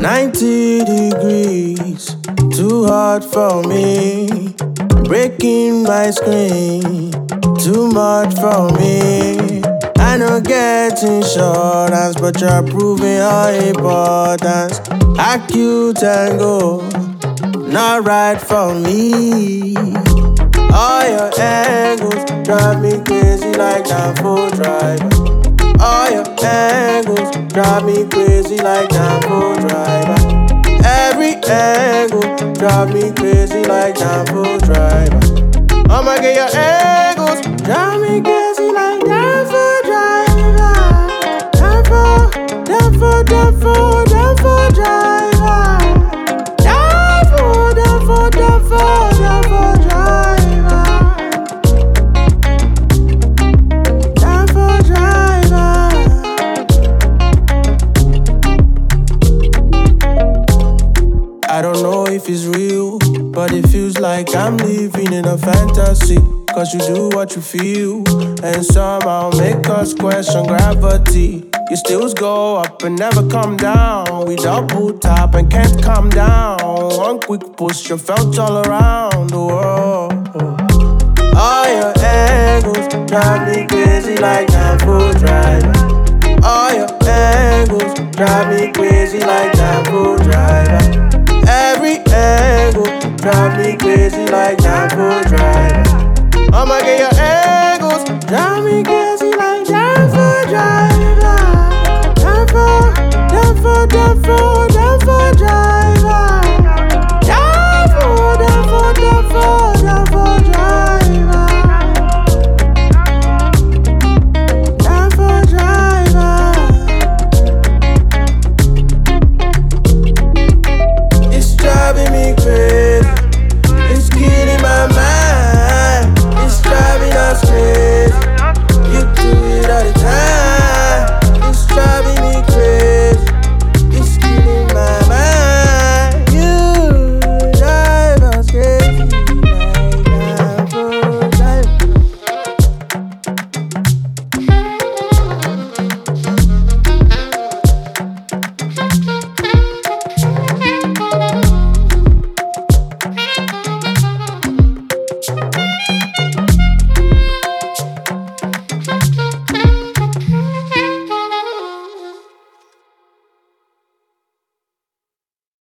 90 degrees, too hot for me. Breaking my screen, too much for me. I know getting insurance, but you're proving your importance. Acute and go, not right for me. All your angles drive me crazy like Danfo driver. All your angles drive me crazy like Danfo driver. Every angle drive me crazy like Danfo driver. I'ma get your angles drive me crazy like Danfo driver. Danfo, Danfo, Danfo, Danfo driver. Danfo, Danfo, Danfo, Danfo driver. I don't know if it's real, but it feels like I'm living in a fantasy. Cause you do what you feel, and somehow make us question gravity. You still go up and never come down. We double tap and can't come down. One quick push, you felt all around the world. All your angles drive me crazy like Danfo driver. All your angles drive me crazy like Danfo driver. Every angle drive me crazy like Danfo driver. I'ma get your angles drive me crazy.